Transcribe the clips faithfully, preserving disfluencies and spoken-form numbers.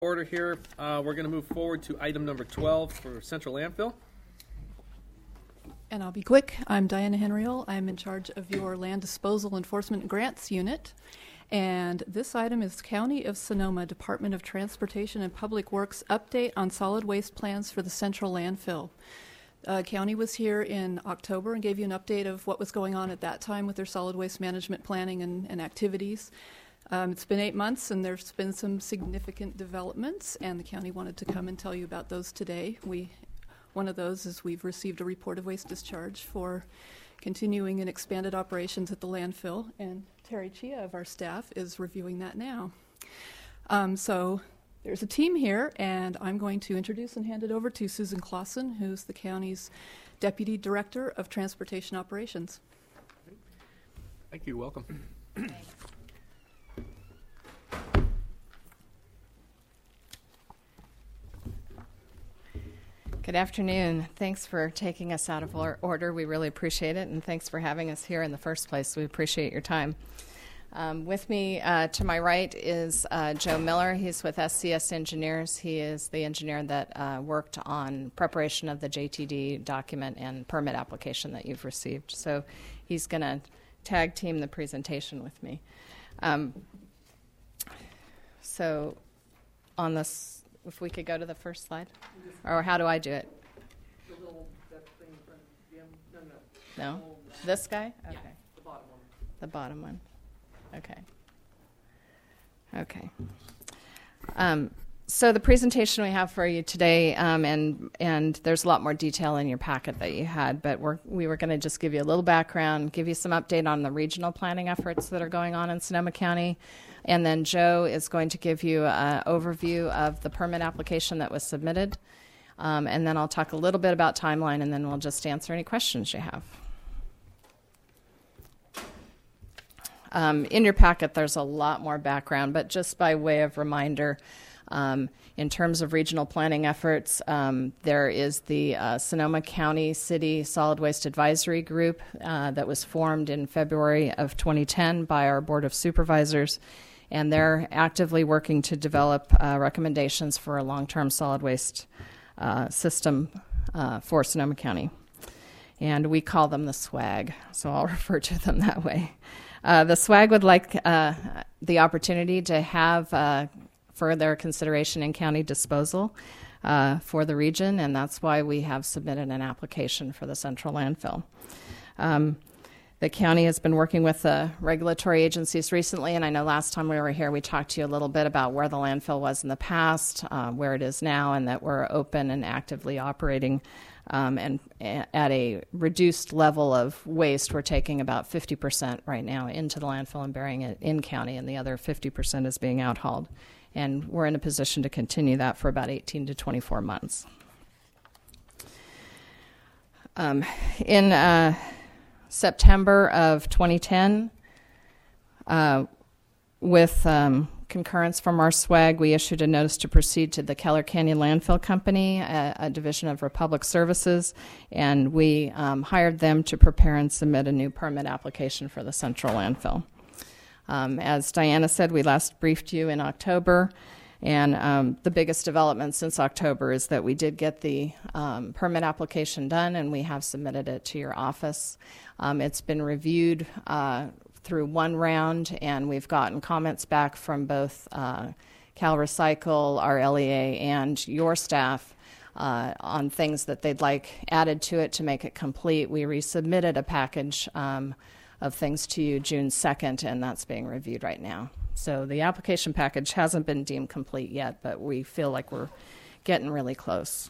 Order here. Uh, we're going to move forward to item number twelve for Central Landfill. And I'll be quick. I'm Diana Henriel. I'm in charge of your Land Disposal Enforcement Grants Unit. And this item is County of Sonoma Department of Transportation and Public Works update on solid waste plans for the Central Landfill. Uh, County was here in October and gave you an update of what was going on at that time with their solid waste management planning and, and activities. Um, it's been eight months and there's been some significant developments, and the county wanted to come and tell you about those today. We, one of those is we've received a report of waste discharge for continuing and expanded operations at the landfill, and Terry Chia of our staff is reviewing that now. Um, so there's a team here, and I'm going to introduce and hand it over to Susan Clausen, who's the county's Deputy Director of Transportation Operations. Thank you. Welcome. Good afternoon. Thanks for taking us out of our order. We really appreciate it, and thanks for having us here in the first place. We appreciate your time. Um, with me uh, to my right is uh, Joe Miller. He's with S C S Engineers. He is the engineer that uh, worked on preparation of the J T D document and permit application that you've received. So he's going to tag team the presentation with me. Um, so on this, if we could go to the first slide. Or how do I do it? The little, that thing in front of Jim. No, no. No? This guy? Okay. Yeah, the bottom one. The bottom one. Okay. Okay. Um, so the presentation we have for you today, um, and and there's a lot more detail in your packet that you had, but we're, we were going to just give you a little background, give you some update on the regional planning efforts that are going on in Sonoma County, and then Joe is going to give you an overview of the permit application that was submitted, um, and then I'll talk a little bit about timeline, and then we'll just answer any questions you have. Um, in your packet, there's a lot more background, but just by way of reminder, um, in terms of regional planning efforts, um, there is the uh, Sonoma County City Solid Waste Advisory Group uh, that was formed in February of twenty ten by our Board of Supervisors, and they're actively working to develop uh, recommendations for a long-term solid waste uh, system uh, for Sonoma County. And we call them the SWAG, so I'll refer to them that way. Uh, the SWAG would like uh, the opportunity to have uh, further consideration in county disposal uh, for the region, and that's why we have submitted an application for the central landfill. Um, the county has been working with the regulatory agencies recently, and I know last time we were here we talked to you a little bit about where the landfill was in the past, uh, where it is now, and that we're open and actively operating Um, and a- at a reduced level of waste. We're taking about fifty percent right now into the landfill and burying it in county, and the other fifty percent is being out-hauled. And we're in a position to continue that for about eighteen to twenty-four months. Um, in uh, September of twenty ten, uh, with um, concurrence from our SWAG, we issued a notice to proceed to the Keller Canyon Landfill Company, a, a division of Republic Services, and we um, hired them to prepare and submit a new permit application for the central landfill. Um, as Diana said, we last briefed you in October, and um, the biggest development since October is that we did get the um, permit application done, and we have submitted it to your office. Um, it's been reviewed uh, through one round, and we've gotten comments back from both uh, Cal Recycle, our L E A, and your staff uh, on things that they'd like added to it to make it complete. We resubmitted a package um, of things to you June second, and that's being reviewed right now. So the application package hasn't been deemed complete yet, but we feel like we're getting really close.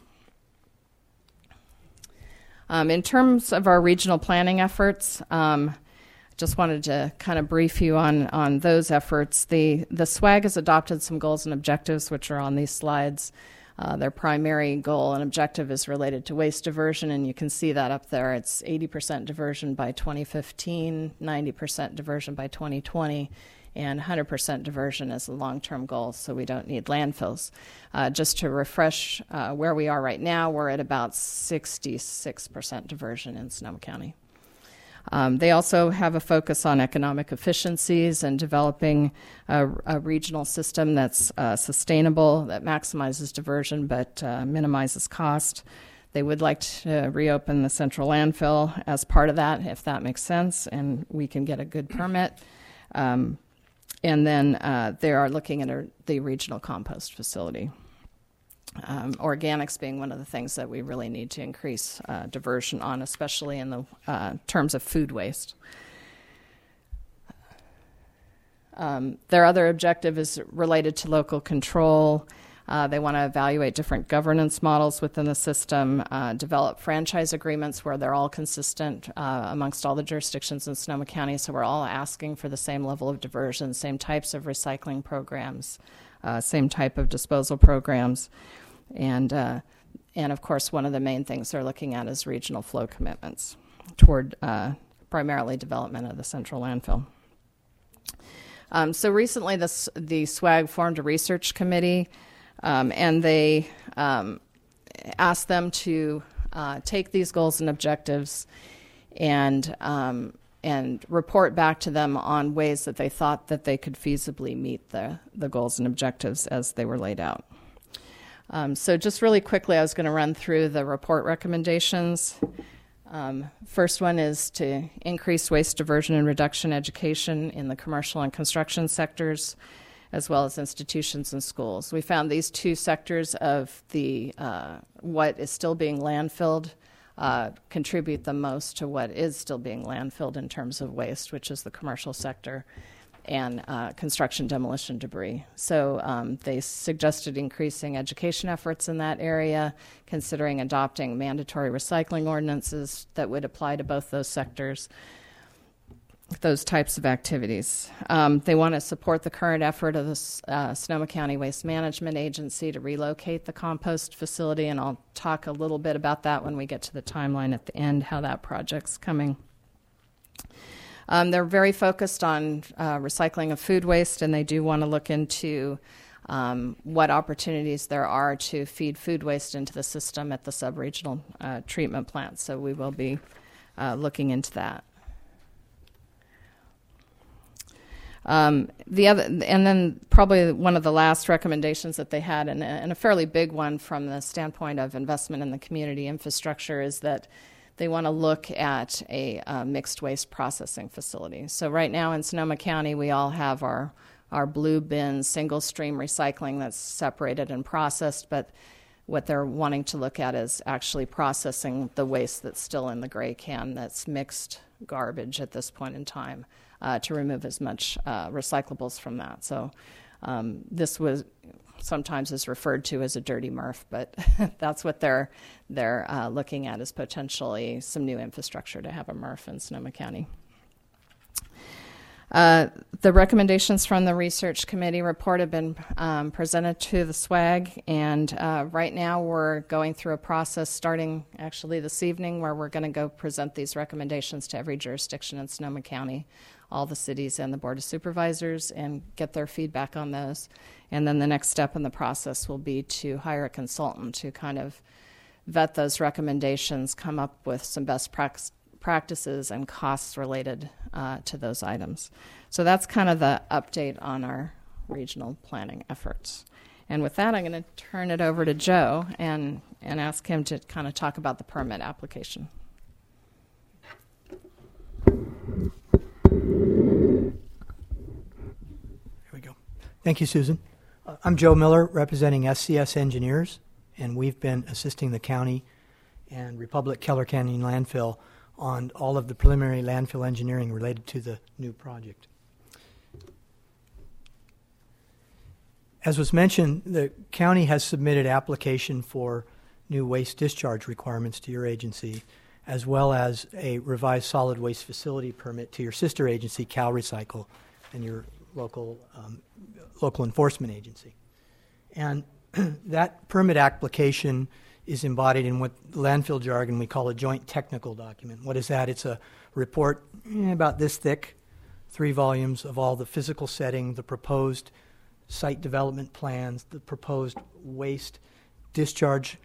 Um, in terms of our regional planning efforts, um, just wanted to kind of brief you on, on those efforts. The, the SWAG has adopted some goals and objectives, which are on these slides. Uh, their primary goal and objective is related to waste diversion, and you can see that up there. It's eighty percent diversion by twenty fifteen, ninety percent diversion by twenty twenty, and one hundred percent diversion is a long-term goal, so we don't need landfills. Uh, just to refresh uh, where we are right now, we're at about sixty-six percent diversion in Sonoma County. Um, they also have a focus on economic efficiencies and developing a, a regional system that's uh, sustainable, that maximizes diversion but uh, minimizes cost. They would like to reopen the central landfill as part of that, if that makes sense, and we can get a good permit. Um, and then uh, they are looking at a, the regional compost facility. Um, organics being one of the things that we really need to increase uh, diversion on, especially in the uh, terms of food waste. Um, their other objective is related to local control. Uh, they want to evaluate different governance models within the system, uh, develop franchise agreements where they're all consistent uh, amongst all the jurisdictions in Sonoma County, so we're all asking for the same level of diversion, same types of recycling programs, uh, same type of disposal programs. And, uh, and of course, one of the main things they're looking at is regional flow commitments toward uh, primarily development of the central landfill. Um, so recently, this, the SWAG formed a research committee, um, and they um, asked them to uh, take these goals and objectives and um, and report back to them on ways that they thought that they could feasibly meet the, the goals and objectives as they were laid out. Um, so just really quickly, I was going to run through the report recommendations. Um, first one is to increase waste diversion and reduction education in the commercial and construction sectors, as well as institutions and schools. We found these two sectors of the uh, what is still being landfilled uh, contribute the most to what is still being landfilled in terms of waste, which is the commercial sector and uh, construction demolition debris. So um, they suggested increasing education efforts in that area, considering adopting mandatory recycling ordinances that would apply to both those sectors, those types of activities. Um, they want to support the current effort of the uh, Sonoma County Waste Management Agency to relocate the compost facility, and I'll talk a little bit about that when we get to the timeline at the end, how that project's coming. Um, they're very focused on uh, recycling of food waste, and they do want to look into um, what opportunities there are to feed food waste into the system at the sub-regional uh, treatment plant. So we will be uh, looking into that. Um, the other, and then probably one of the last recommendations that they had, and a, and a fairly big one from the standpoint of investment in the community infrastructure, is that they want to look at a uh, mixed waste processing facility. So right now in Sonoma County, we all have our, our blue bin single stream recycling that's separated and processed, but what they're wanting to look at is actually processing the waste that's still in the gray can, that's mixed garbage at this point in time, uh, to remove as much uh, recyclables from that. So um, this was sometimes is referred to as a dirty M R F, but that's what they're they're uh, looking at, is potentially some new infrastructure to have a M R F in Sonoma County. Uh, the recommendations from the research committee report have been um, presented to the SWAG, and uh, right now we're going through a process starting actually this evening where we're going to go present these recommendations to every jurisdiction in Sonoma County, all the cities and the Board of Supervisors, and get their feedback on those. And then the next step in the process will be to hire a consultant to kind of vet those recommendations, come up with some best practices practices and costs related uh, to those items. So that's kind of the update on our regional planning efforts. And with that, I'm going to turn it over to Joe and, and ask him to kind of talk about the permit application. Here we go. Thank you, Susan. Uh, I'm Joe Miller, representing S C S Engineers, and we've been assisting the county and Republic Keller Canyon Landfill on all of the preliminary landfill engineering related to the new project. As was mentioned, the county has submitted application for new waste discharge requirements to your agency, as well as a revised solid waste facility permit to your sister agency, CalRecycle, and your local um, local enforcement agency. And that permit application is embodied in what landfill jargon we call a joint technical document. What is that? It's a report eh, about this thick, three volumes of all the physical setting, the proposed site development plans, the proposed waste discharge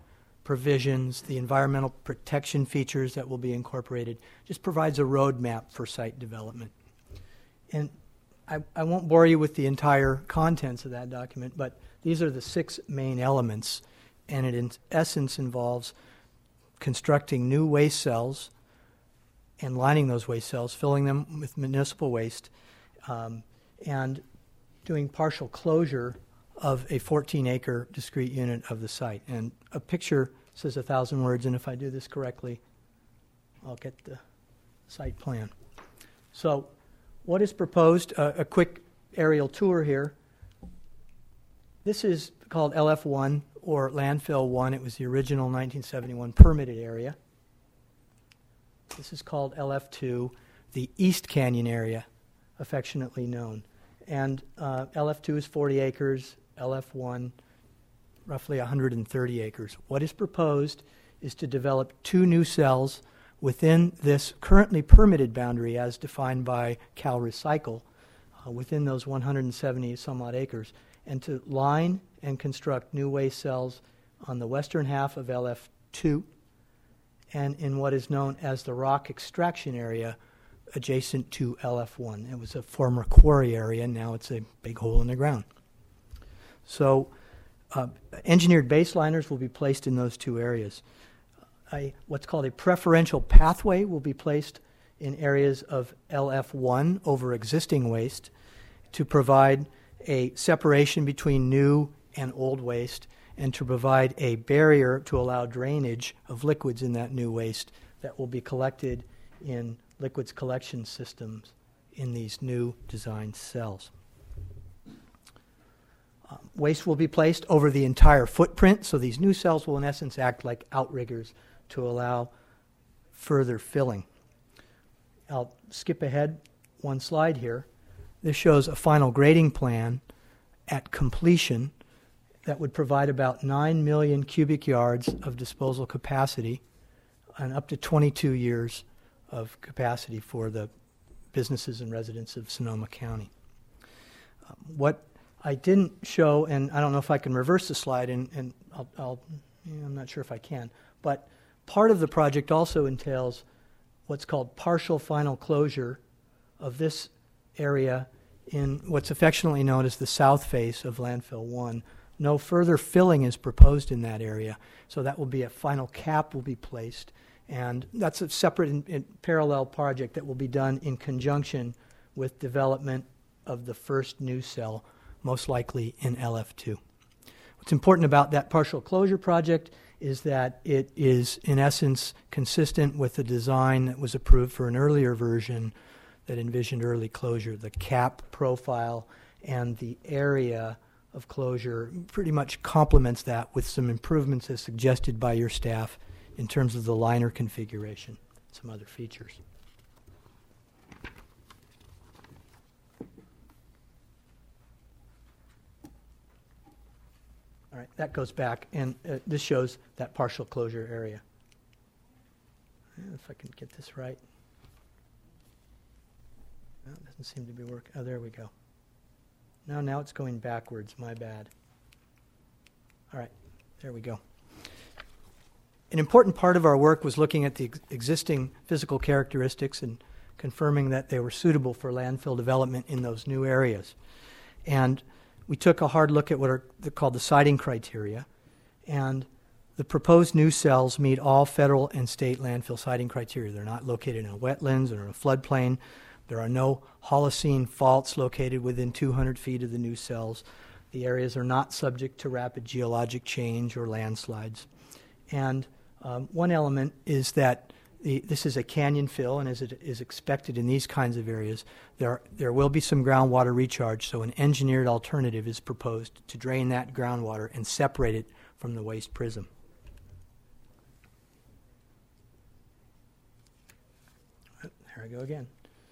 provisions, the environmental protection features that will be incorporated, just provides a roadmap for site development. And I, I won't bore you with the entire contents of that document, but these are the six main elements, and it in essence involves constructing new waste cells and lining those waste cells, filling them with municipal waste, um, and doing partial closure of a fourteen acre discrete unit of the site. And a picture says a thousand words, and if I do this correctly, I'll get the site plan. So what is proposed? Uh, a quick aerial tour here. This is called L F one, or Landfill one. It was the original nineteen seventy-one permitted area. This is called L F two, the East Canyon area, affectionately known. And uh, L F two is forty acres, L F one roughly one hundred thirty acres. What is proposed is to develop two new cells within this currently permitted boundary as defined by Cal Recycle, uh, within those one hundred seventy some odd acres, and to line and construct new waste cells on the western half of L F two and in what is known as the rock extraction area adjacent to L F one. It was a former quarry area, and now it's a big hole in the ground. So uh, engineered baseliners will be placed in those two areas. A, what's called a preferential pathway will be placed in areas of L F one over existing waste to provide a separation between new and old waste, and to provide a barrier to allow drainage of liquids in that new waste that will be collected in liquids collection systems in these new designed cells. Um, waste will be placed over the entire footprint, so these new cells will in essence act like outriggers to allow further filling. I'll skip ahead one slide here. This shows a final grading plan at completion that would provide about nine million cubic yards of disposal capacity and up to twenty-two years of capacity for the businesses and residents of Sonoma County. Um, what I didn't show, and I don't know if I can reverse the slide, and, and I'll, I'll, yeah, I'm not sure if I can, but part of the project also entails what's called partial final closure of this area in what's affectionately known as the south face of Landfill one. No further filling is proposed in that area, so that will be a final cap will be placed, and that's a separate and, and parallel project that will be done in conjunction with development of the first new cell, most likely in L F two. What's important about that partial closure project is that it is, in essence, consistent with the design that was approved for an earlier version that envisioned early closure. The cap profile and the area of closure pretty much complements that with some improvements as suggested by your staff in terms of the liner configuration, some other features. All right, that goes back, and uh, this shows that partial closure area. If I can get this right. No, it doesn't seem to be working. Oh, there we go. No, now it's going backwards. My bad. All right, there we go. An important part of our work was looking at the ex- existing physical characteristics and confirming that they were suitable for landfill development in those new areas. And we took a hard look at what are called the siting criteria, and the proposed new cells meet all federal and state landfill siting criteria. They're not located in a wetlands or in a floodplain. There are no Holocene faults located within two hundred feet of the new cells. The areas are not subject to rapid geologic change or landslides. And um, one element is that the, this is a canyon fill, and as it is expected in these kinds of areas, there, there will be some groundwater recharge, so an engineered alternative is proposed to drain that groundwater and separate it from the waste prism. There I go again.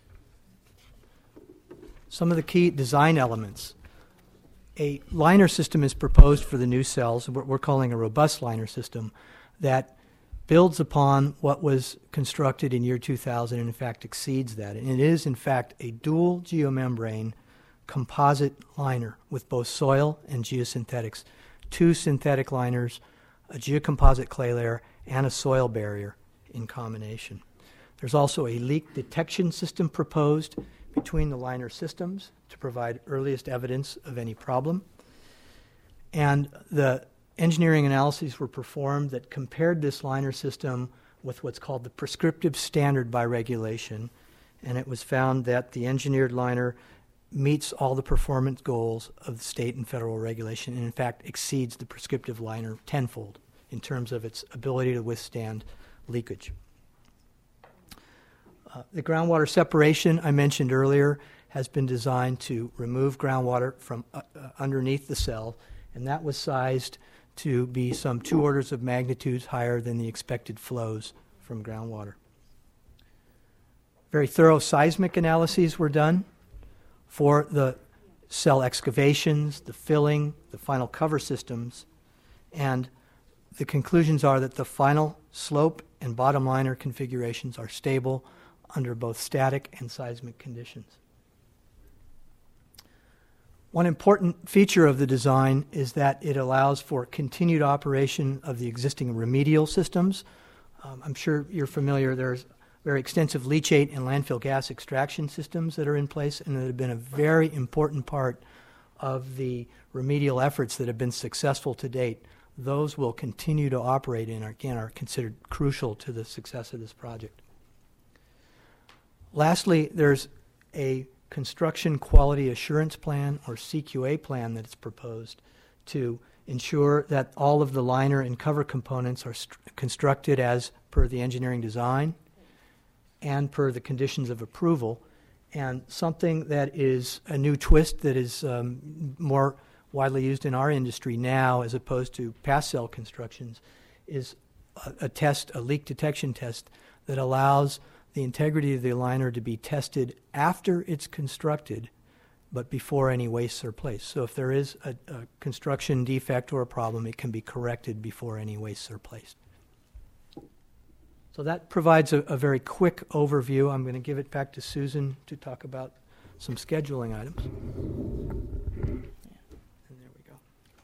Some of the key design elements. A liner system is proposed for the new cells, what we're calling a robust liner system, that builds upon what was constructed in year two thousand and in fact exceeds that. And it is in fact a dual geomembrane composite liner with both soil and geosynthetics. Two synthetic liners a geocomposite clay layer, and a soil barrier in combination. There's also a leak detection system proposed between the liner systems to provide earliest evidence of any problem. And the engineering analyses were performed that compared this liner system with what's called the prescriptive standard by regulation, and it was found that the engineered liner meets all the performance goals of the state and federal regulation, and in fact exceeds the prescriptive liner tenfold in terms of its ability to withstand leakage. Uh, the groundwater separation I mentioned earlier has been designed to remove groundwater from uh, uh, underneath the cell, and that was sized to be some two orders of magnitudes higher than the expected flows from groundwater. Very thorough seismic analyses were done for the cell excavations, the filling, the final cover systems, and the conclusions are that the final slope and bottom liner configurations are stable under both static and seismic conditions. One important feature of the design is that it allows for continued operation of the existing remedial systems. Um, I'm sure you're familiar, there's very extensive leachate and landfill gas extraction systems that are in place and that have been a very important part of the remedial efforts that have been successful to date. Those will continue to operate and, again, are considered crucial to the success of this project. Lastly, there's a construction quality assurance plan, or C Q A plan, that is proposed to ensure that all of the liner and cover components are st- constructed as per the engineering design and per the conditions of approval. And something that is a new twist that is um, more widely used in our industry now as opposed to past cell constructions is a, a test, a leak detection test that allows the integrity of the liner to be tested after it's constructed, but before any wastes are placed. So if there is a, a construction defect or a problem, it can be corrected before any wastes are placed. So that provides a, a very quick overview. I'm going to give it back to Susan to talk about some scheduling items. And there we go.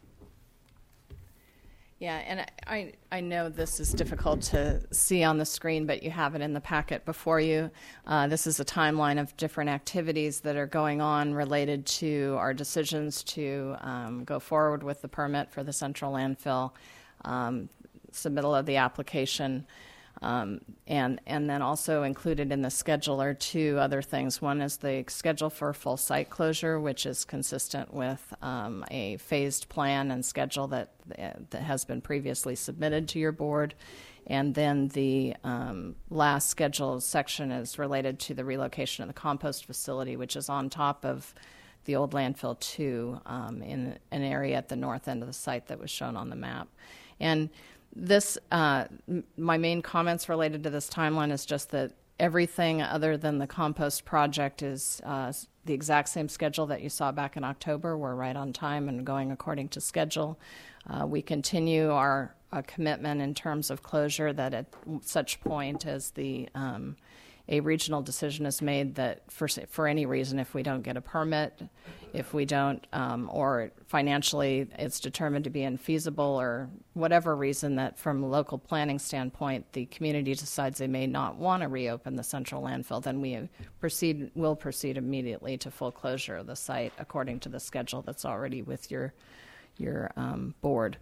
Yeah, and I, I know this is difficult to see on the screen, but you have it in the packet before you. Uh, this is a timeline of different activities that are going on related to our decisions to um, go forward with the permit for the central landfill, um, submittal of the application, Um, and and then also included in the schedule are two other things. One is the schedule for full site closure, which is consistent with um, a phased plan and schedule that that has been previously submitted to your board. And then the um, last schedule section is related to the relocation of the compost facility, which is on top of the old landfill two um, in an area at the north end of the site that was shown on the map. And This, uh, m- my main comments related to this timeline is just that everything other than the compost project is uh, the exact same schedule that you saw back in October. We're right on time and going according to schedule. Uh, we continue our uh, commitment in terms of closure that at such point as the um, a regional decision is made that for for any reason, if we don't get a permit, if we don't, um, or financially it's determined to be infeasible, or whatever reason that from a local planning standpoint the community decides they may not want to reopen the central landfill, then we proceed will proceed immediately to full closure of the site according to the schedule that's already with your your um, board.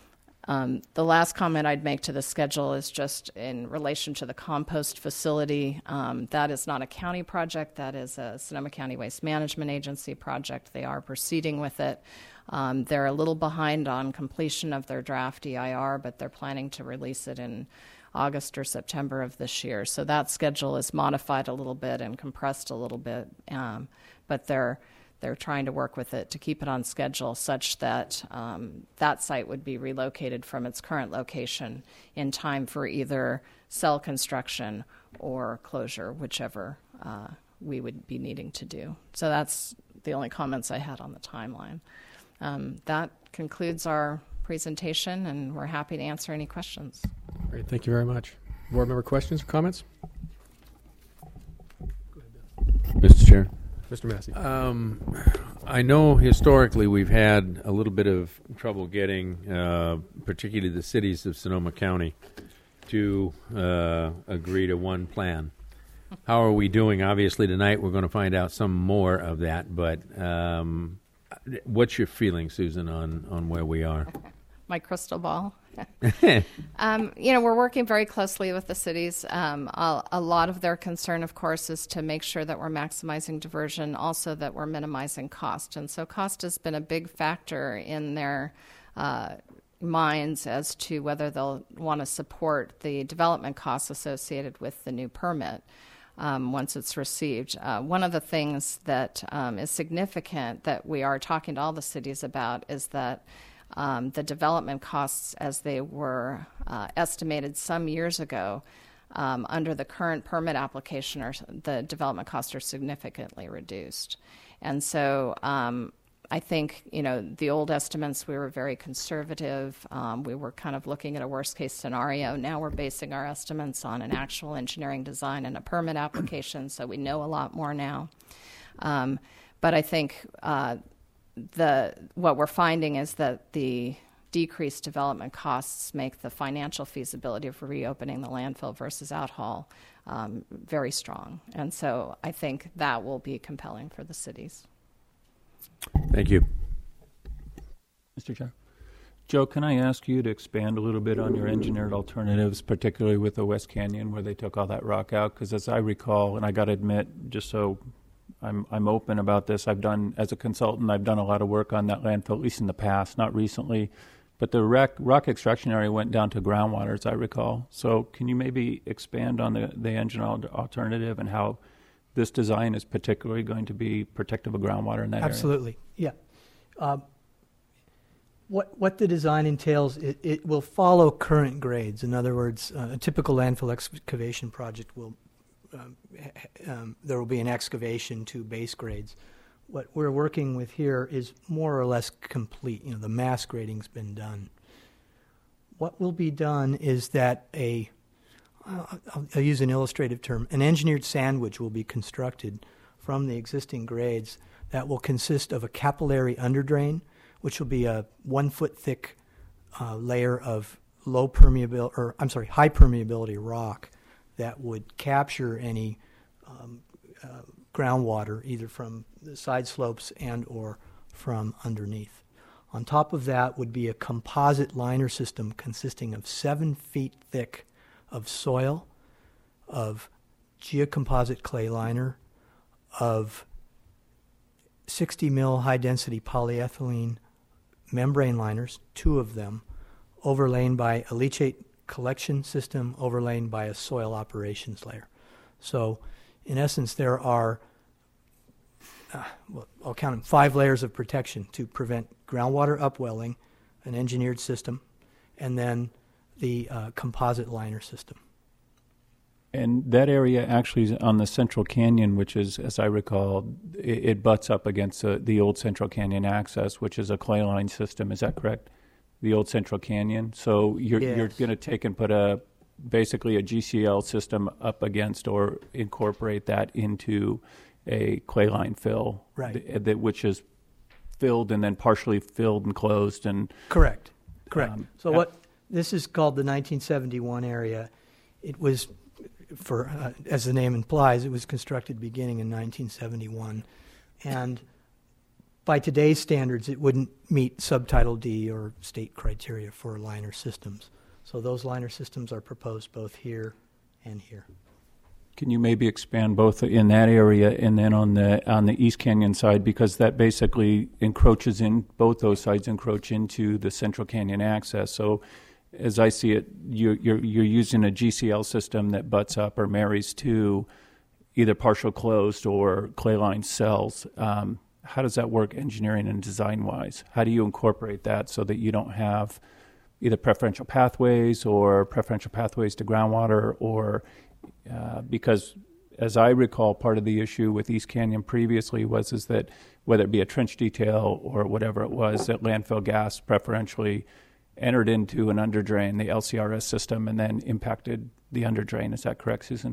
Um, the last comment I'd make to the schedule is just in relation to the compost facility. Um, that is not a county project. That is a Sonoma County Waste Management Agency project. They are proceeding with it. Um, they're a little behind on completion of their draft E I R, but they're planning to release it in August or September of this year. So that schedule is modified a little bit and compressed a little bit, um, but they're They're trying to work with it to keep it on schedule such that um, that site would be relocated from its current location in time for either cell construction or closure, whichever uh, we would be needing to do. So that's the only comments I had on the timeline. Um, that concludes our presentation, and we're happy to answer any questions. Great, thank you very much. Board member questions or comments? Mister Chair. Mister Massey. Um, I know historically we've had a little bit of trouble getting, uh, particularly the cities of Sonoma County, to uh, agree to one plan. How are we doing? Obviously, tonight we're going to find out some more of that, but um, what's your feeling, Susan, on, on where we are? My crystal ball. um, you know, we're working very closely with the cities. Um, a, a lot of their concern, of course, is to make sure that we're maximizing diversion, also that we're minimizing cost. And so cost has been a big factor in their uh, minds as to whether they'll want to support the development costs associated with the new permit um, once it's received. Uh, one of the things that um, is significant that we are talking to all the cities about is that Um, the development costs, as they were uh, estimated some years ago, um, under the current permit application, are, the development costs are significantly reduced. And so um, I think, you know, the old estimates, we were very conservative. Um, we were kind of looking at a worst-case scenario. Now we're basing our estimates on an actual engineering design and a permit application, so we know a lot more now. Um, but I think uh, The what we're finding is that the decreased development costs make the financial feasibility of reopening the landfill versus outhaul um, very strong. And so I think that will be compelling for the cities. Thank you. Mister Chair. Joe, can I ask you to expand a little bit on your engineered alternatives, particularly with the West Canyon where they took all that rock out? Because as I recall, and I got to admit, just so I'm I'm open about this. I've done, as a consultant, I've done a lot of work on that landfill, at least in the past, not recently. But the rock, rock extraction area went down to groundwater, as I recall. So can you maybe expand on the, the engine alternative and how this design is particularly going to be protective of groundwater in that Absolutely. area? Absolutely, yeah. Um, what what the design entails, it, it will follow current grades. In other words, uh, a typical landfill excavation project will Um, um, there will be an excavation to base grades. What we're working with here is more or less complete. You know, the mass grading's been done. What will be done is that a, uh, I'll, I'll use an illustrative term, an engineered sandwich will be constructed from the existing grades that will consist of a capillary underdrain, which will be a one foot thick uh, layer of low permeability, or I'm sorry, high permeability rock that would capture any um, uh, groundwater either from the side slopes and or from underneath. On top of that would be a composite liner system consisting of seven feet thick of soil, of geocomposite clay liner, of sixty mil high density polyethylene membrane liners, two of them, overlain by a leachate collection system overlain by a soil operations layer. So in essence there are, uh, well, I'll count them, five layers of protection to prevent groundwater upwelling, an engineered system, and then the uh, composite liner system. And that area actually is on the Central Canyon, which is, as I recall, it, it butts up against the, the old Central Canyon access, which is a clay line system. Is that correct? The old Central Canyon. So you're yes. you're going to take and put a basically a G C L system up against or incorporate that into a clay line fill, right? Th- that which is filled and then partially filled and closed and correct, correct. Um, so what this is called the nineteen seventy-one area. It was, for uh, as the name implies, it was constructed beginning in nineteen seventy-one, and by today's standards, it wouldn't meet Subtitle D or state criteria for liner systems. So those liner systems are proposed both here and here. Can you maybe expand both in that area and then on the on the East Canyon side, because that basically encroaches in, both those sides encroach into the Central Canyon access. So as I see it, you're, you're, you're using a G C L system that butts up or marries to either partial closed or clay line cells. Um, How does that work engineering and design-wise? How do you incorporate that so that you don't have either preferential pathways or preferential pathways to groundwater or uh, because, as I recall, part of the issue with East Canyon previously was is that whether it be a trench detail or whatever it was, that landfill gas preferentially entered into an underdrain, the L C R S system, and then impacted the underdrain. Is that correct, Susan?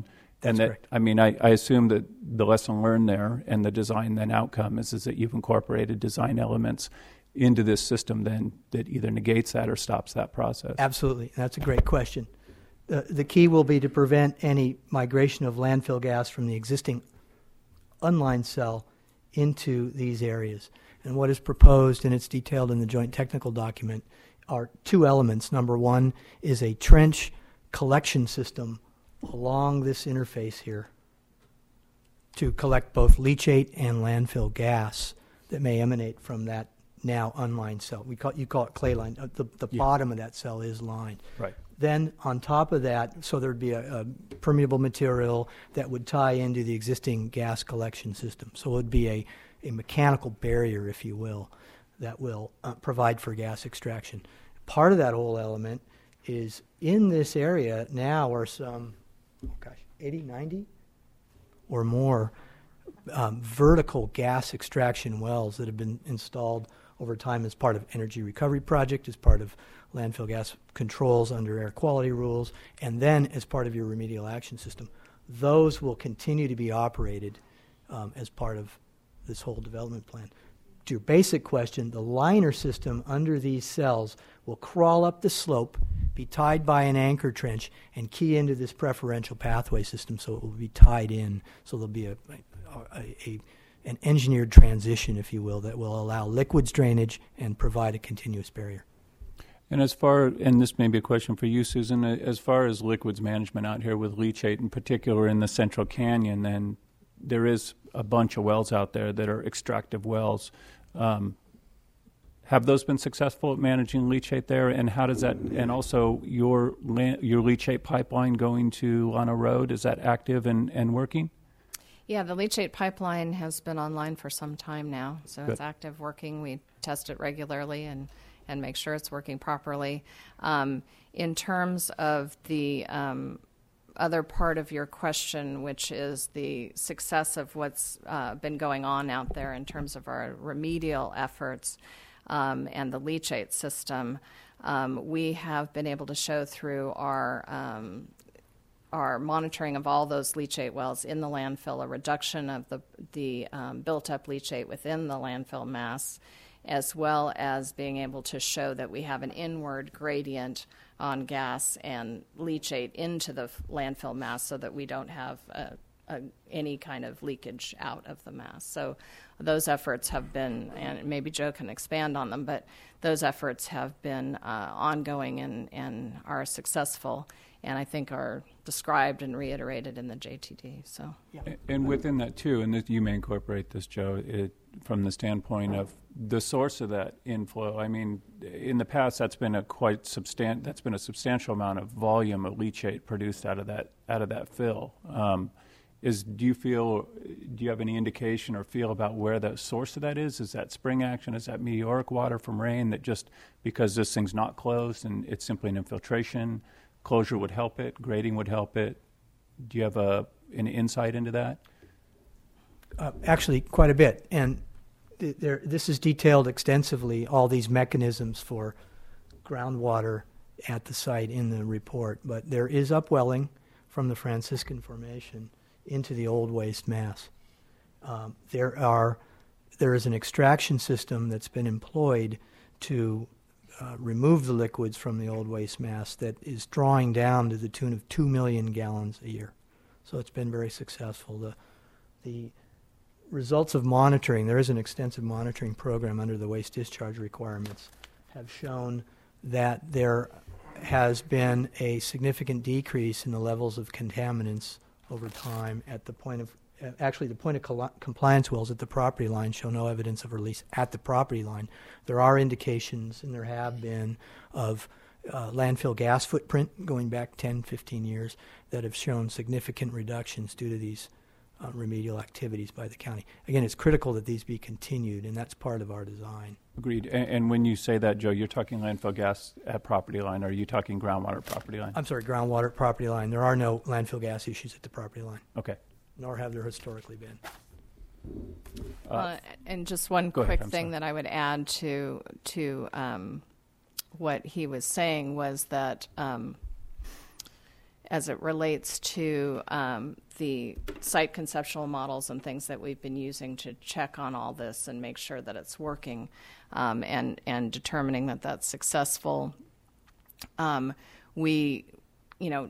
That's and that, correct. I mean, I, I assume that the lesson learned there and the design then outcome is, is that you've incorporated design elements into this system then that either negates that or stops that process. Absolutely. That's a great question. The, the key will be to prevent any migration of landfill gas from the existing unlined cell into these areas. And what is proposed, and it's detailed in the joint technical document, are two elements. Number one is a trench collection system along this interface here to collect both leachate and landfill gas that may emanate from that now unlined cell. We call, you call it clay line. Uh, the the Yeah. bottom of that cell is lined. Right. Then on top of that, so there'd be a, a permeable material that would tie into the existing gas collection system. So it would be a, a mechanical barrier, if you will, that will uh, provide for gas extraction. Part of that whole element is in this area now are some, oh gosh, eighty, ninety or more um, vertical gas extraction wells that have been installed over time as part of energy recovery project, as part of landfill gas controls under air quality rules, and then as part of your remedial action system. Those will continue to be operated um, as part of this whole development plan. To your basic question, the liner system under these cells will crawl up the slope, be tied by an anchor trench, and key into this preferential pathway system, so it will be tied in. So there'll be a, a, a an engineered transition, if you will, that will allow liquids drainage and provide a continuous barrier. And as far, and this may be a question for you, Susan, as far as liquids management out here with leachate, in particular in the Central Canyon, then there is a bunch of wells out there that are extractive wells. Um, have those been successful at managing leachate there? And how does that, and also your la- your leachate pipeline going to Lana Road, is that active and, and working? Yeah, the leachate pipeline has been online for some time now, so Good. it's active, working. We test it regularly and, and make sure it's working properly. Um, in terms of the um, other part of your question, which is the success of what's uh, been going on out there in terms of our remedial efforts um, and the leachate system, um, we have been able to show through our um, our monitoring of all those leachate wells in the landfill, a reduction of the, the um, built-up leachate within the landfill mass, as well as being able to show that we have an inward gradient on gas and leachate into the landfill mass so that we don't have a, a, any kind of leakage out of the mass. So those efforts have been, and maybe Joe can expand on them, but those efforts have been uh, ongoing and, and are successful, and I think are described and reiterated in the J T D. So, And within that too, and this, you may incorporate this, Joe, it, from the standpoint of the source of that inflow. I mean, in the past, that's been a quite substan- That's been a substantial amount of volume of leachate produced out of that out of that fill. Um, is do you feel? Do you have any indication or feel about where the source of that is? Is that spring action? Is that meteoric water from rain that just because this thing's not closed and it's simply an infiltration? Closure would help it. Grading would help it. Do you have a an insight into that? Uh, actually, quite a bit. And th- there, this is detailed extensively, all these mechanisms for groundwater at the site in the report. But there is upwelling from the Franciscan Formation into the old waste mass. Um, there are there is an extraction system that's been employed to uh, remove the liquids from the old waste mass that is drawing down to the tune of two million gallons a year. So it's been very successful. The the results of monitoring, there is an extensive monitoring program under the waste discharge requirements, have shown that there has been a significant decrease in the levels of contaminants over time at the point of, actually the point of col- compliance wells at the property line show no evidence of release at the property line. There are indications, and there have been, of uh, landfill gas footprint going back ten, fifteen years that have shown significant reductions due to these Uh, remedial activities by the county. Again, it's critical that these be continued, and that's part of our design. Agreed. And, and when you say that, Joe, you're talking landfill gas at property line, or are you talking groundwater property line? I'm sorry, groundwater property line. There are no landfill gas issues at the property line, Okay. nor have there historically been. Uh, uh, and just one go quick ahead, I'm thing sorry. that I would add to to um, what he was saying was that um, as it relates to um, the site conceptual models and things that we've been using to check on all this and make sure that it's working, um, and and determining that that's successful. Um, we, you know,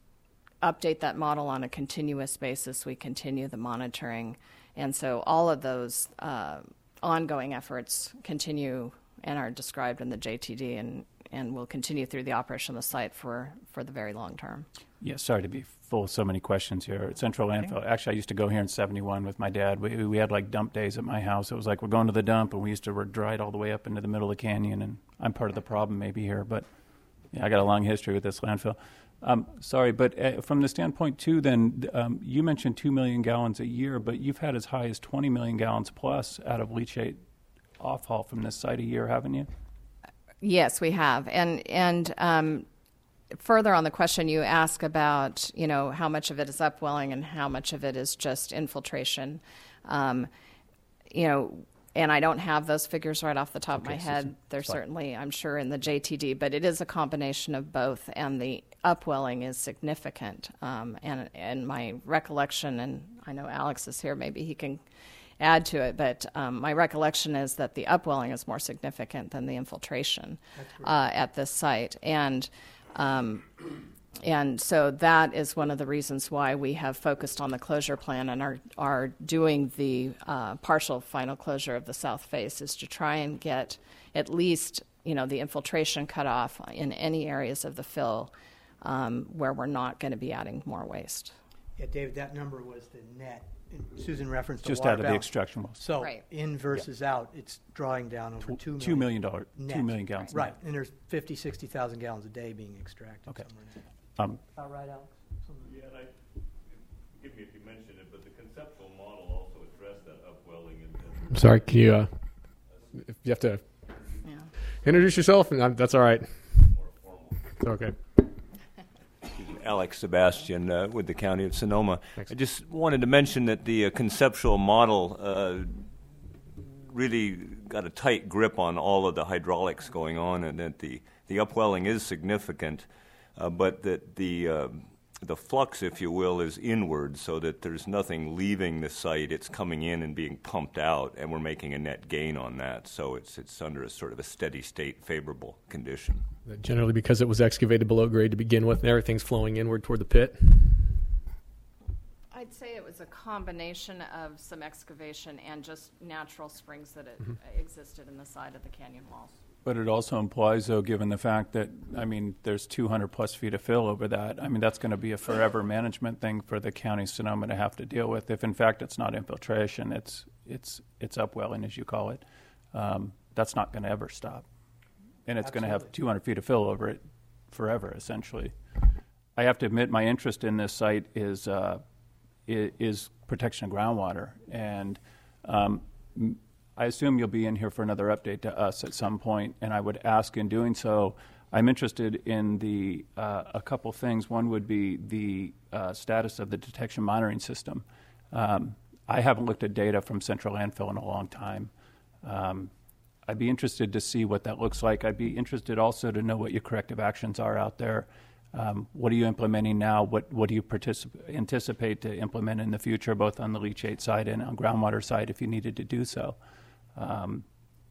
update that model on a continuous basis. We continue the monitoring, and so all of those uh, ongoing efforts continue and are described in the J T D, and and will continue through the operation of the site for, for the very long term. Yeah, sorry to be full of so many questions here. At Central Landfill, actually, I used to go here in seventy-one with my dad. We, we had like dump days at my house. It was like we're going to the dump, and we used to ride all the way up into the middle of the canyon, and I'm part of the problem maybe here, but yeah, I got a long history with this landfill. Um, sorry, but uh, from the standpoint, too, then, um, you mentioned two million gallons a year, but you've had as high as twenty million gallons plus out of leachate off-haul from this site a year, haven't you? Yes, we have. And and um, further on the question you ask about, you know, how much of it is upwelling and how much of it is just infiltration, um, you know, and I don't have those figures right off the top Okay, of my so head. it's They're fine. certainly, I'm sure, in the J T D, but it is a combination of both, and the upwelling is significant. Um, and, and my recollection, and I know Alex is here, maybe he can add to it, but um, my recollection is that the upwelling is more significant than the infiltration uh, at this site. And um, and so that is one of the reasons why we have focused on the closure plan and are, are doing the uh, partial final closure of the south face, is to try and get at least, you know, the infiltration cut off in any areas of the fill um, where we're not going to be adding more waste. Yeah, David, that number was the net. And Susan referenced the Just water out of the balance. extraction wells. So Right. in versus out, it's drawing down over Tw- two million. two million dollars, net. two million gallons. Right, net. and there's fifty, sixty thousand gallons a day being extracted Okay. somewhere in there. Um, About right, Alex? Yeah, and I, forgive me if you mentioned it, but the conceptual model also addressed that upwelling and. and Sorry, can you, uh, if you have to Yeah. introduce yourself, and I'm, that's all right. more formal. It's okay. Alex Sebastian uh, with the County of Sonoma. Thanks. I just wanted to mention that the uh, conceptual model uh, really got a tight grip on all of the hydraulics going on, and that the, the upwelling is significant, uh, but that the uh, the flux, if you will, is inward, so that there's nothing leaving the site. It's coming in and being pumped out, and we're making a net gain on that. So it's it's under a sort of a steady state, favorable condition. Generally because it was excavated below grade to begin with, and everything's flowing inward toward the pit. I'd say it was a combination of some excavation and just natural springs that it, Mm-hmm. existed in the side of the canyon walls. But it also implies, though, given the fact that, I mean, there's two hundred plus feet of fill over that, I mean, that's going to be a forever management thing for the county of Sonoma to have to deal with. If, in fact, it's not infiltration, it's it's it's upwelling, as you call it, um, that's not going to ever stop. And it's going to have two hundred feet of fill over it forever, essentially. I have to admit, my interest in this site is uh, i- is protection of groundwater, and um, m- I assume you'll be in here for another update to us at some point, and I would ask in doing so, I'm interested in the uh, a couple things. One would be the uh, status of the detection monitoring system. Um, I haven't looked at data from Central Landfill in a long time. Um, I'd be interested to see what that looks like. I'd be interested also to know what your corrective actions are out there. Um, what are you implementing now? What what do you particip- anticipate to implement in the future, both on the leachate side and on groundwater side, if you needed to do so? Um,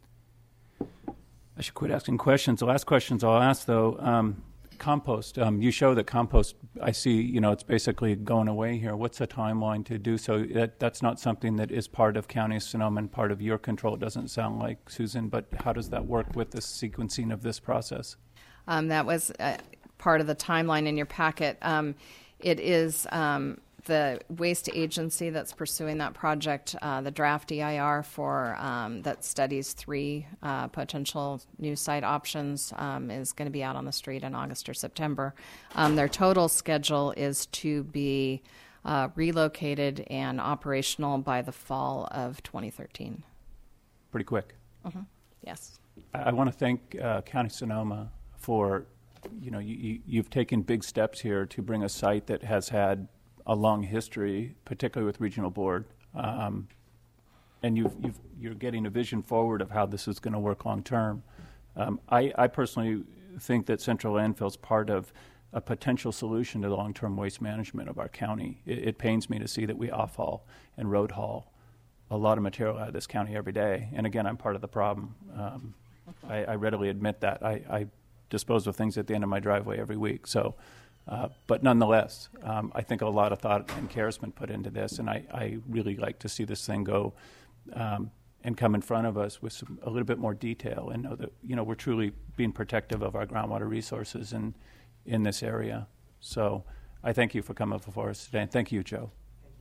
I should quit asking questions. The last questions I'll ask, though, um, compost. Um, you show that compost, I see, you know, it's basically going away here. What's the timeline to do so? That, that's not something that is part of County of Sonoma and part of your control, it doesn't sound like, Susan, but how does that work with the sequencing of this process? Um, that was uh, part of the timeline in your packet. Um, it is um, the waste agency that's pursuing that project, uh, the draft E I R for um, that studies three uh, potential new site options um, is going to be out on the street in August or September. Um, their total schedule is to be uh, relocated and operational by the fall of twenty thirteen. Pretty quick. Mm-hmm. Yes. I, I want to thank uh, County Sonoma for, you know, you, you, you've taken big steps here to bring a site that has had a long history, particularly with Regional Board, um, and you've, you've, you're getting a vision forward of how this is going to work long term. Um, I, I personally think that Central Landfill is part of a potential solution to the long-term waste management of our county. It, it pains me to see that we off-haul and road haul a lot of material out of this county every day. And again, I'm part of the problem. Um, I, I readily admit that. I, I dispose of things at the end of my driveway every week. So, uh, but nonetheless, um, I think a lot of thought and care has been put into this, and I, I really like to see this thing go um, and come in front of us with some, a little bit more detail, and know that, you know, we're truly being protective of our groundwater resources in in this area. So, I thank you for coming before us today, and thank you, Joe.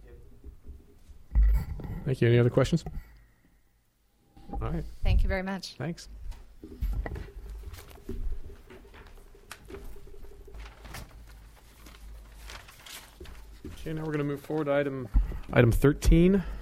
Thank you. Any other questions? All right. Thank you very much. Thanks. Okay, now we're going to move forward to item item thirteen.